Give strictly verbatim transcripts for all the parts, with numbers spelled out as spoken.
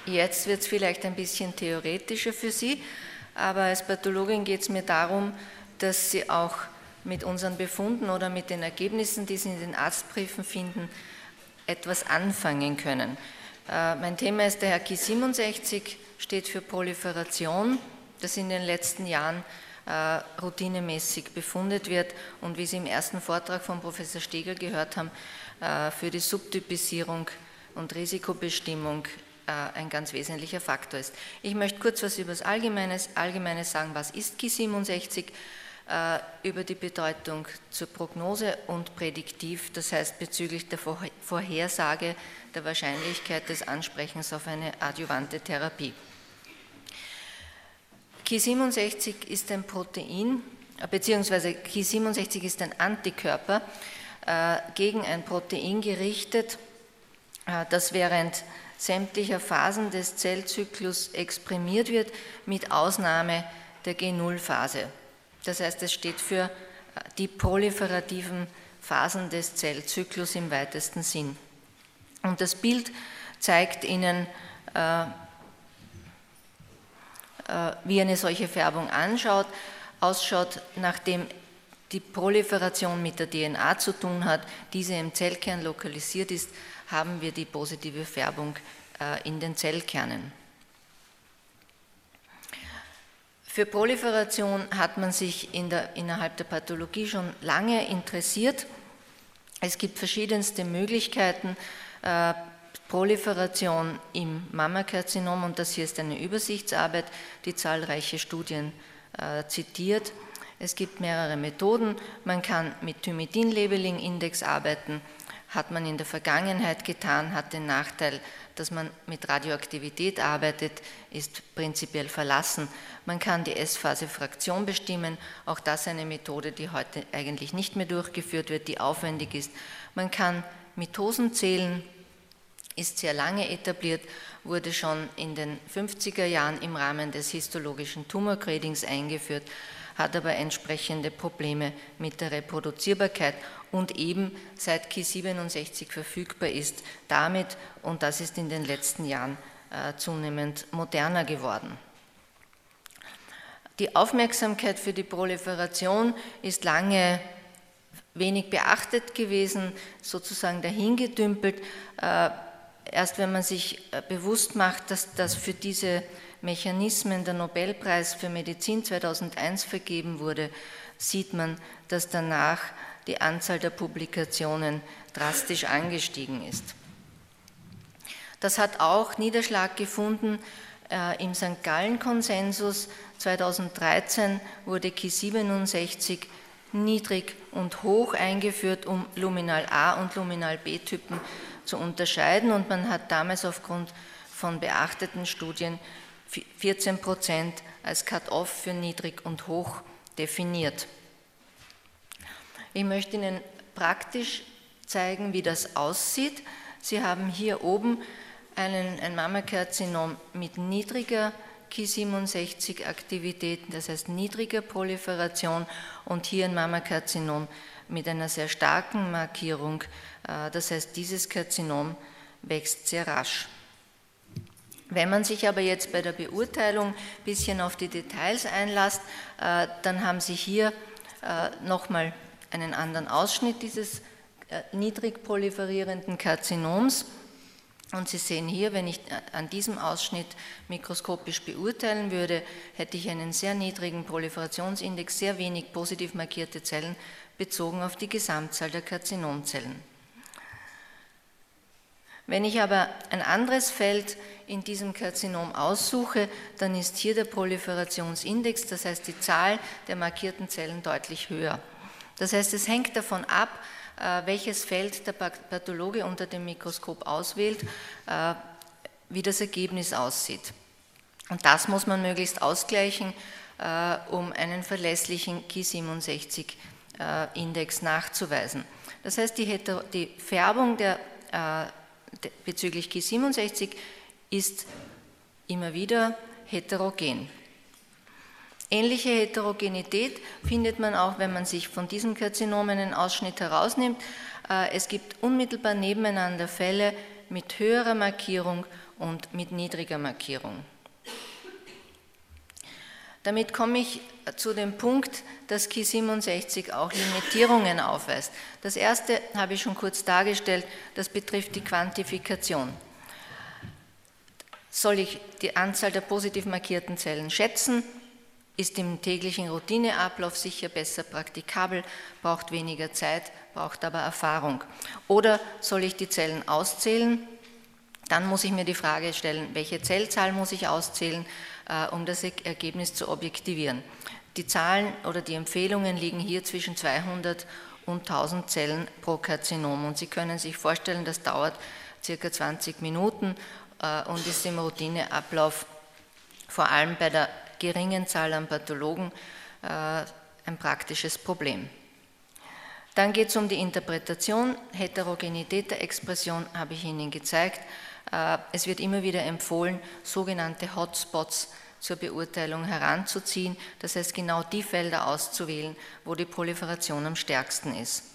Jetzt wird es vielleicht ein bisschen theoretischer für Sie, aber als Pathologin geht es mir darum, dass Sie auch mit unseren Befunden oder mit den Ergebnissen, die Sie in den Arztbriefen finden, etwas anfangen können. Äh, mein Thema ist daher Ki siebenundsechzig, steht für Proliferation, das in den letzten Jahren äh, routinemäßig befundet wird und wie Sie im ersten Vortrag von Professor Steger gehört haben, äh, für die Subtypisierung und Risikobestimmung äh, ein ganz wesentlicher Faktor ist. Ich möchte kurz was über das Allgemeine, Allgemeine sagen, was ist Ki siebenundsechzig, äh, über die Bedeutung zur Prognose und prädiktiv, das heißt bezüglich der Vorhersage der Wahrscheinlichkeit des Ansprechens auf eine adjuvante Therapie. Ki siebenundsechzig ist ein Protein, beziehungsweise Ki siebenundsechzig ist ein Antikörper äh, gegen ein Protein gerichtet, äh, das während sämtlicher Phasen des Zellzyklus exprimiert wird, mit Ausnahme der G null Phase. Das heißt, es steht für die proliferativen Phasen des Zellzyklus im weitesten Sinn. Und das Bild zeigt Ihnen, äh, äh, wie eine solche Färbung anschaut, ausschaut, nachdem die Proliferation mit der D N A zu tun hat, diese im Zellkern lokalisiert ist, haben wir die positive Färbung äh, in den Zellkernen. Für Proliferation hat man sich in der, innerhalb der Pathologie schon lange interessiert. Es gibt verschiedenste Möglichkeiten, äh, Proliferation im Mammakarzinom, und das hier ist eine Übersichtsarbeit, die zahlreiche Studien äh, zitiert. Es gibt mehrere Methoden. Man kann mit Thymidin-Labeling-Index arbeiten, hat man in der Vergangenheit getan, hat den Nachteil, dass man mit Radioaktivität arbeitet, ist prinzipiell verlassen. Man kann die S-Phase-Fraktion bestimmen, auch das eine Methode, die heute eigentlich nicht mehr durchgeführt wird, die aufwendig ist. Man kann Mitosen zählen, ist sehr lange etabliert, wurde schon in den fünfziger Jahren im Rahmen des histologischen Tumorgradings eingeführt, hat aber entsprechende Probleme mit der Reproduzierbarkeit und eben seit Ki siebenundsechzig verfügbar ist, damit, und das ist in den letzten Jahren äh, zunehmend moderner geworden. Die Aufmerksamkeit für die Proliferation ist lange wenig beachtet gewesen, sozusagen dahingedümpelt. Äh, erst wenn man sich äh, bewusst macht, dass das für diese Mechanismen der Nobelpreis für Medizin zweitausendeins vergeben wurde, sieht man, dass danach die Anzahl der Publikationen drastisch angestiegen ist. Das hat auch Niederschlag gefunden äh, im Sankt Gallen-Konsensus. zweitausenddreizehn wurde Ki siebenundsechzig niedrig und hoch eingeführt, um Luminal A und Luminal B-Typen zu unterscheiden, und man hat damals aufgrund von beachteten Studien vierzehn Prozent als Cut-off für niedrig und hoch definiert. Ich möchte Ihnen praktisch zeigen, wie das aussieht. Sie haben hier oben einen, ein Mammakarzinom mit niedriger Ki siebenundsechzig Aktivität, das heißt niedriger Proliferation, und hier ein Mammakarzinom mit einer sehr starken Markierung, das heißt, dieses Karzinom wächst sehr rasch. Wenn man sich aber jetzt bei der Beurteilung ein bisschen auf die Details einlässt, dann haben Sie hier nochmal einen anderen Ausschnitt dieses niedrig proliferierenden Karzinoms. Und Sie sehen hier, wenn ich an diesem Ausschnitt mikroskopisch beurteilen würde, hätte ich einen sehr niedrigen Proliferationsindex, sehr wenig positiv markierte Zellen bezogen auf die Gesamtzahl der Karzinomzellen. Wenn ich aber ein anderes Feld in diesem Karzinom aussuche, dann ist hier der Proliferationsindex, das heißt die Zahl der markierten Zellen, deutlich höher. Das heißt, es hängt davon ab, welches Feld der Pathologe unter dem Mikroskop auswählt, wie das Ergebnis aussieht. Und das muss man möglichst ausgleichen, um einen verlässlichen Ki siebenundsechzig Index nachzuweisen. Das heißt, die, die Färbung der, de, bezüglich Ki siebenundsechzig ist immer wieder heterogen. Ähnliche Heterogenität findet man auch, wenn man sich von diesem Karzinom einen Ausschnitt herausnimmt. Es gibt unmittelbar nebeneinander Fälle mit höherer Markierung und mit niedriger Markierung. Damit komme ich zu dem Punkt, dass Ki siebenundsechzig auch Limitierungen aufweist. Das erste habe ich schon kurz dargestellt, das betrifft die Quantifikation. Soll ich die Anzahl der positiv markierten Zellen schätzen? Ist im täglichen Routineablauf sicher besser praktikabel, braucht weniger Zeit, braucht aber Erfahrung. Oder soll ich die Zellen auszählen? Dann muss ich mir die Frage stellen, welche Zellzahl muss ich auszählen, um das Ergebnis zu objektivieren. Die Zahlen oder die Empfehlungen liegen hier zwischen zweihundert und tausend Zellen pro Karzinom. Und Sie können sich vorstellen, das dauert circa zwanzig Minuten und ist im Routineablauf vor allem bei der geringen Zahl an Pathologen ein praktisches Problem. Dann geht es um die Interpretation. Heterogenität der Expression habe ich Ihnen gezeigt. Es wird immer wieder empfohlen, sogenannte Hotspots zur Beurteilung heranzuziehen, das heißt genau die Felder auszuwählen, wo die Proliferation am stärksten ist.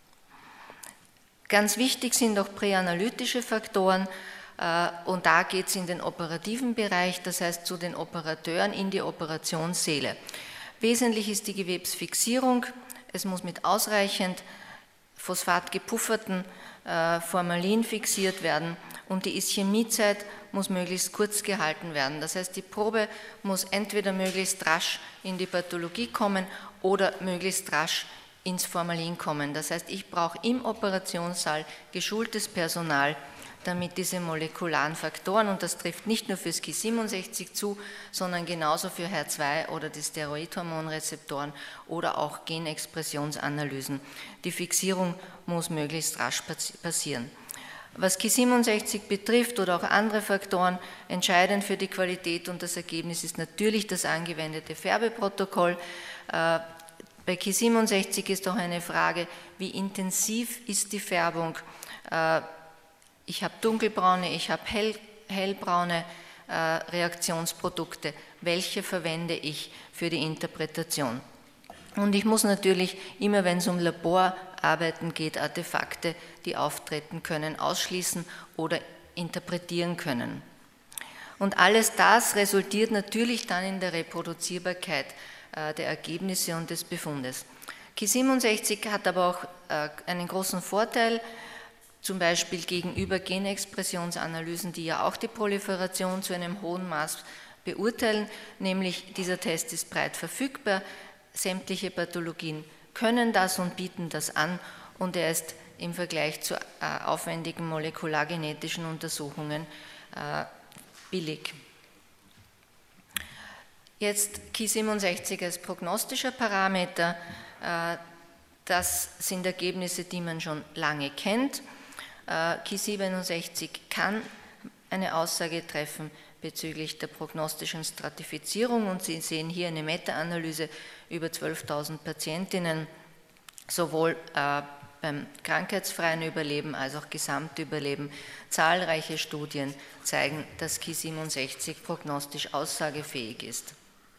Ganz wichtig sind auch präanalytische Faktoren und da geht es in den operativen Bereich, das heißt zu den Operateuren in die Operationssäle. Wesentlich ist die Gewebsfixierung, es muss mit ausreichend phosphatgepufferten Formalin fixiert werden und die Ischämiezeit muss möglichst kurz gehalten werden. Das heißt, die Probe muss entweder möglichst rasch in die Pathologie kommen oder möglichst rasch ins Formalin kommen. Das heißt, ich brauche im Operationssaal geschultes Personal, damit diese molekularen Faktoren, und das trifft nicht nur für das Ki siebenundsechzig zu, sondern genauso für H E R zwei oder die Steroidhormonrezeptoren oder auch Genexpressionsanalysen. Die Fixierung muss möglichst rasch passieren. Was Ki siebenundsechzig betrifft oder auch andere Faktoren, entscheidend für die Qualität und das Ergebnis ist natürlich das angewendete Färbeprotokoll. Bei Ki siebenundsechzig ist auch eine Frage, wie intensiv ist die Färbung. Ich habe dunkelbraune, ich habe hell, hellbraune äh, Reaktionsprodukte. Welche verwende ich für die Interpretation? Und ich muss natürlich immer, wenn es um Laborarbeiten geht, Artefakte, die auftreten können, ausschließen oder interpretieren können. Und alles das resultiert natürlich dann in der Reproduzierbarkeit äh, der Ergebnisse und des Befundes. Ki siebenundsechzig hat aber auch äh, einen großen Vorteil, zum Beispiel gegenüber Genexpressionsanalysen, die ja auch die Proliferation zu einem hohen Maß beurteilen, nämlich dieser Test ist breit verfügbar, sämtliche Pathologien können das und bieten das an und er ist im Vergleich zu äh, aufwendigen molekulargenetischen Untersuchungen äh, billig. Jetzt Ki siebenundsechzig als prognostischer Parameter, äh, das sind Ergebnisse, die man schon lange kennt. Ki siebenundsechzig kann eine Aussage treffen bezüglich der prognostischen Stratifizierung und Sie sehen hier eine Meta-Analyse über zwölftausend Patientinnen, sowohl äh, beim krankheitsfreien Überleben als auch Gesamtüberleben. Zahlreiche Studien zeigen, dass Ki siebenundsechzig prognostisch aussagefähig ist.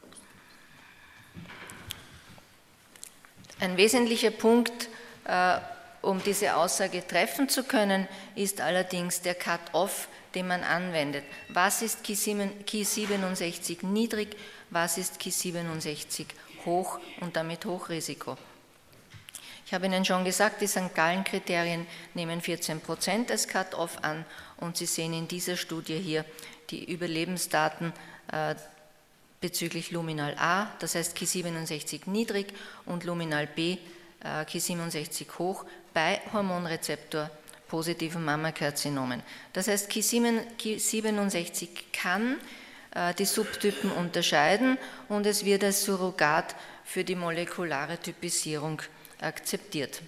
Ein wesentlicher Punkt, äh, um diese Aussage treffen zu können, ist allerdings der Cut-off, den man anwendet. Was ist Ki siebenundsechzig niedrig, was ist Ki siebenundsechzig hoch und damit Hochrisiko? Ich habe Ihnen schon gesagt, die Sankt Gallen-Kriterien nehmen vierzehn Prozent als Cut-off an und Sie sehen in dieser Studie hier die Überlebensdaten äh, bezüglich Luminal A, das heißt Ki siebenundsechzig niedrig und Luminal B, äh, Ki siebenundsechzig hoch, bei Hormonrezeptor positiven Mammakarzinomen. Das heißt, Ki siebenundsechzig kann äh, die Subtypen unterscheiden und es wird als Surrogat für die molekulare Typisierung akzeptiert.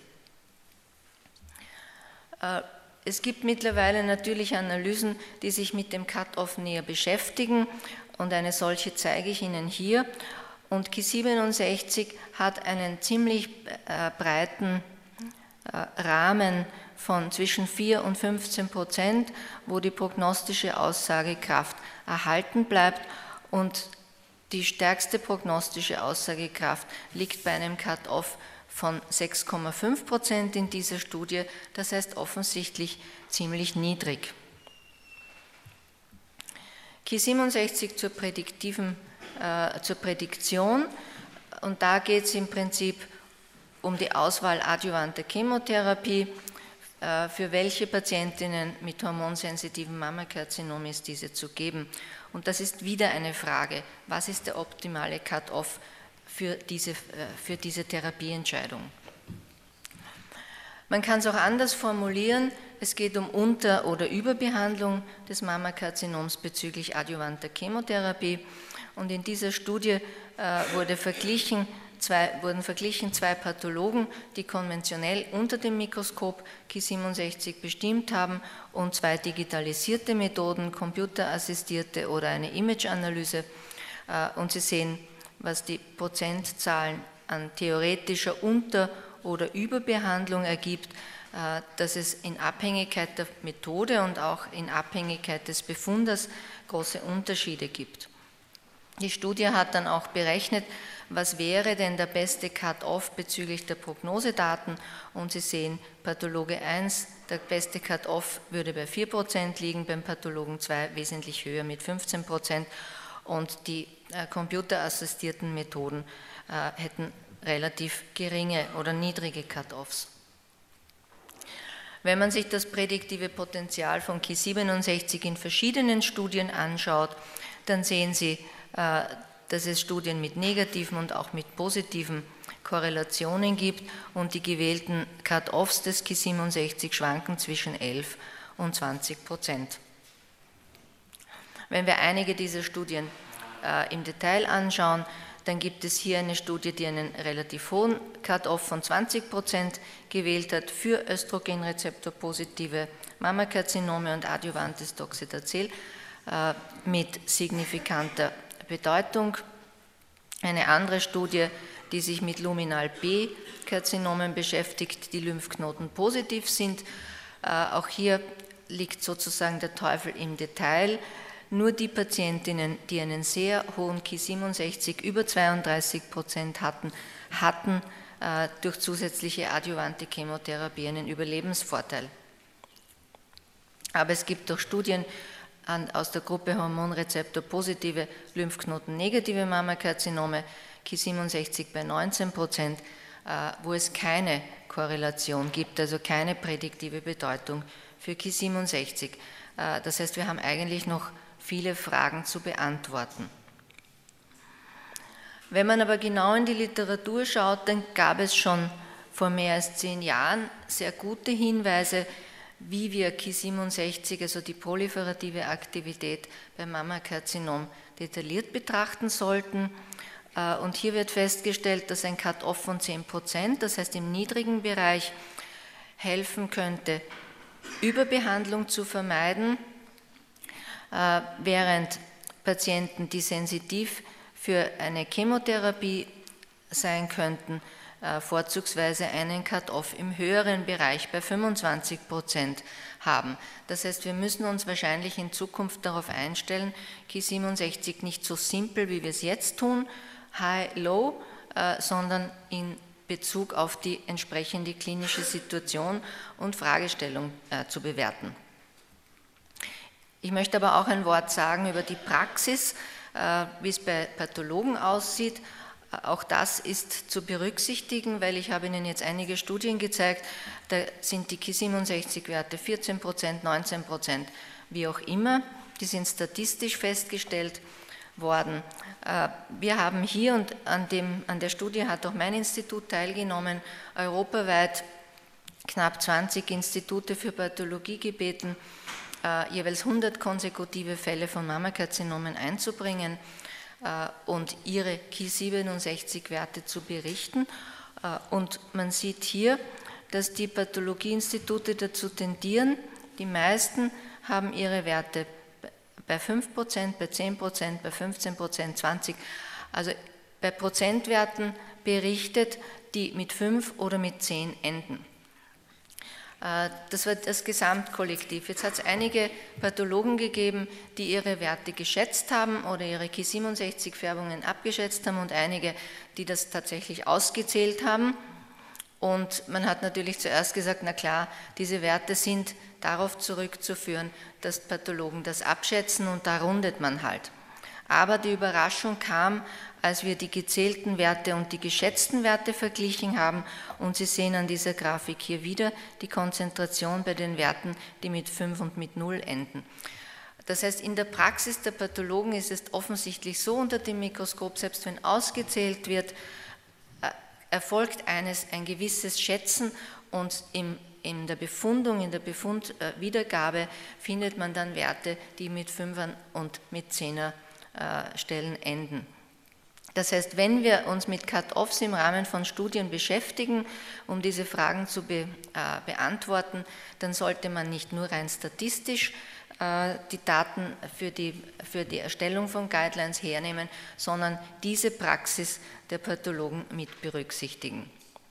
Äh, es gibt mittlerweile natürlich Analysen, die sich mit dem Cut-off näher beschäftigen und eine solche zeige ich Ihnen hier. Und Ki siebenundsechzig hat einen ziemlich äh, breiten Rahmen von zwischen vier und fünfzehn Prozent, wo die prognostische Aussagekraft erhalten bleibt und die stärkste prognostische Aussagekraft liegt bei einem Cut-off von sechs Komma fünf Prozent in dieser Studie, das heißt offensichtlich ziemlich niedrig. Ki siebenundsechzig zur prädiktiven, äh, zur Prädiktion, und da geht es im Prinzip um die Auswahl adjuvanter Chemotherapie. Äh, für welche Patientinnen mit hormonsensitiven Mammakarzinom ist diese zu geben? Und das ist wieder eine Frage, was ist der optimale Cut-off für diese, äh, für diese Therapieentscheidung? Man kann es auch anders formulieren, es geht um Unter- oder Überbehandlung des Mammakarzinoms bezüglich adjuvanter Chemotherapie, und in dieser Studie äh, wurde verglichen, zwei, wurden verglichen zwei Pathologen, die konventionell unter dem Mikroskop Ki siebenundsechzig bestimmt haben, und zwei digitalisierte Methoden, computerassistierte oder eine Imageanalyse, äh, und Sie sehen, was die Prozentzahlen an theoretischer Unter- oder Überbehandlung ergibt, dass es in Abhängigkeit der Methode und auch in Abhängigkeit des Befundes große Unterschiede gibt. Die Studie hat dann auch berechnet, was wäre denn der beste Cut-off bezüglich der Prognosedaten, und Sie sehen, Pathologe eins, der beste Cut-off würde bei vier Prozent liegen, beim Pathologen zwei wesentlich höher mit fünfzehn Prozent, und die äh, computerassistierten Methoden äh, hätten relativ geringe oder niedrige Cut-offs. Wenn man sich das prädiktive Potenzial von Ki siebenundsechzig in verschiedenen Studien anschaut, dann sehen Sie, dass es Studien mit negativen und auch mit positiven Korrelationen gibt, und die gewählten Cut-offs des Ki siebenundsechzig schwanken zwischen elf und zwanzig Prozent. Wenn wir einige dieser Studien im Detail anschauen, dann gibt es hier eine Studie, die einen relativ hohen Cut-off von zwanzig Prozent gewählt hat für Östrogenrezeptor-positive Mammakarzinome und adjuvantes Doxetacel äh, mit signifikanter Bedeutung. Eine andere Studie, die sich mit Luminal-B-Karzinomen beschäftigt, die Lymphknoten positiv sind. Äh, auch hier liegt sozusagen der Teufel im Detail. Nur die Patientinnen, die einen sehr hohen Ki siebenundsechzig über zweiunddreißig Prozent hatten, hatten äh, durch zusätzliche adjuvante Chemotherapie einen Überlebensvorteil. Aber es gibt auch Studien an, aus der Gruppe Hormonrezeptor-positive, Lymphknoten-negative Mammakarzinome, Ki siebenundsechzig bei neunzehn Prozent, äh, wo es keine Korrelation gibt, also keine prädiktive Bedeutung für Ki siebenundsechzig. Äh, das heißt, wir haben eigentlich noch viele Fragen zu beantworten. Wenn man aber genau in die Literatur schaut, dann gab es schon vor mehr als zehn Jahren sehr gute Hinweise, wie wir Ki siebenundsechzig, also die proliferative Aktivität beim Mammakarzinom, detailliert betrachten sollten. Und hier wird festgestellt, dass ein Cut-off von zehn Prozent, das heißt im niedrigen Bereich, helfen könnte, Überbehandlung zu vermeiden, während Patienten, die sensitiv für eine Chemotherapie sein könnten, vorzugsweise einen Cut-off im höheren Bereich bei fünfundzwanzig Prozent haben. Das heißt, wir müssen uns wahrscheinlich in Zukunft darauf einstellen, Ki siebenundsechzig nicht so simpel, wie wir es jetzt tun, High-Low, sondern in Bezug auf die entsprechende klinische Situation und Fragestellung zu bewerten. Ich möchte aber auch ein Wort sagen über die Praxis, wie es bei Pathologen aussieht. Auch das ist zu berücksichtigen, weil ich habe Ihnen jetzt einige Studien gezeigt, da sind die Ki siebenundsechzig Werte vierzehn Prozent, neunzehn Prozent, wie auch immer. Die sind statistisch festgestellt worden. Wir haben hier, und an, dem, an der Studie hat auch mein Institut teilgenommen, europaweit knapp zwanzig Institute für Pathologie gebeten, äh, jeweils hundert konsekutive Fälle von Mammakarzinomen einzubringen äh, und ihre Ki siebenundsechzig Werte zu berichten. Äh, und man sieht hier, dass die Pathologieinstitute dazu tendieren, die meisten haben ihre Werte bei fünf Prozent, bei zehn Prozent, bei fünfzehn Prozent, zwanzig Prozent, also bei Prozentwerten berichtet, die mit fünf oder mit zehn enden. Das war das Gesamtkollektiv. Jetzt hat es einige Pathologen gegeben, die ihre Werte geschätzt haben oder ihre Ki siebenundsechzig Färbungen abgeschätzt haben, und einige, die das tatsächlich ausgezählt haben. Und man hat natürlich zuerst gesagt, na klar, diese Werte sind darauf zurückzuführen, dass Pathologen das abschätzen und da rundet man halt. Aber die Überraschung kam, als wir die gezählten Werte und die geschätzten Werte verglichen haben, und Sie sehen an dieser Grafik hier wieder die Konzentration bei den Werten, die mit fünf und mit null enden. Das heißt, in der Praxis der Pathologen ist es offensichtlich so unter dem Mikroskop, selbst wenn ausgezählt wird, erfolgt eines, ein gewisses Schätzen, und im, in der Befundung, in der Befundwiedergabe findet man dann Werte, die mit Fünfer und mit Zehner Stellen enden. Das heißt, wenn wir uns mit Cut-Offs im Rahmen von Studien beschäftigen, um diese Fragen zu be, äh, beantworten, dann sollte man nicht nur rein statistisch äh, die Daten für die, für die Erstellung von Guidelines hernehmen, sondern diese Praxis der Pathologen mit berücksichtigen.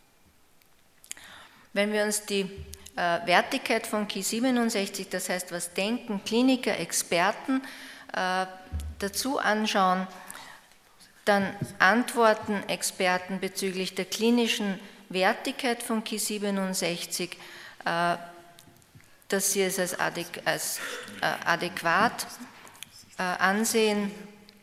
Wenn wir uns die äh, Wertigkeit von Ki siebenundsechzig, das heißt, was denken Kliniker, Experten, äh, dazu anschauen, dann antworten Experten bezüglich der klinischen Wertigkeit von Ki siebenundsechzig, äh, dass sie es als, adäqu als äh, adäquat äh, ansehen,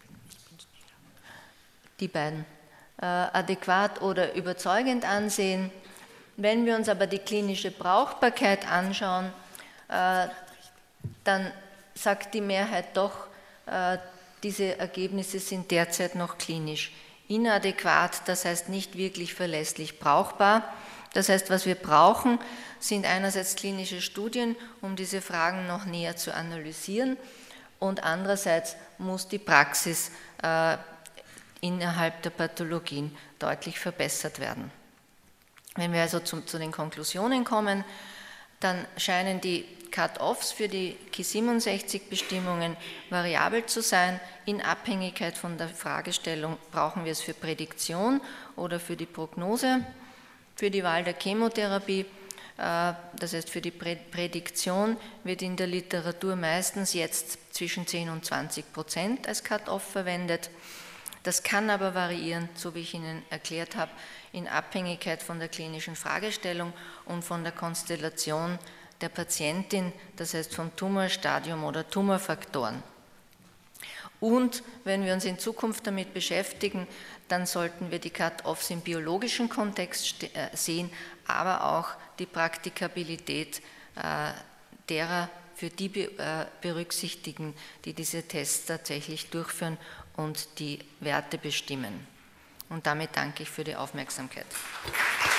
die beiden, äh, adäquat oder überzeugend ansehen. Wenn wir uns aber die klinische Brauchbarkeit anschauen, äh, dann sagt die Mehrheit doch, äh, diese Ergebnisse sind derzeit noch klinisch inadäquat, das heißt nicht wirklich verlässlich brauchbar. Das heißt, was wir brauchen, sind einerseits klinische Studien, um diese Fragen noch näher zu analysieren, und andererseits muss die Praxis äh, innerhalb der Pathologien deutlich verbessert werden. Wenn wir also zu, zu den Konklusionen kommen, dann scheinen die Cut-Offs für die Ki siebenundsechzig-Bestimmungen variabel zu sein. In Abhängigkeit von der Fragestellung brauchen wir es für Prädiktion oder für die Prognose, für die Wahl der Chemotherapie. Das heißt, für die Prädiktion wird in der Literatur meistens jetzt zwischen zehn und zwanzig Prozent als Cut-Off verwendet. Das kann aber variieren, so wie ich Ihnen erklärt habe, in Abhängigkeit von der klinischen Fragestellung und von der Konstellation der Patientin, das heißt vom Tumorstadium oder Tumorfaktoren. Und wenn wir uns in Zukunft damit beschäftigen, dann sollten wir die Cut-Offs im biologischen Kontext sehen, aber auch die Praktikabilität derer für die berücksichtigen, die diese Tests tatsächlich durchführen und die Werte bestimmen. Und damit danke ich für die Aufmerksamkeit.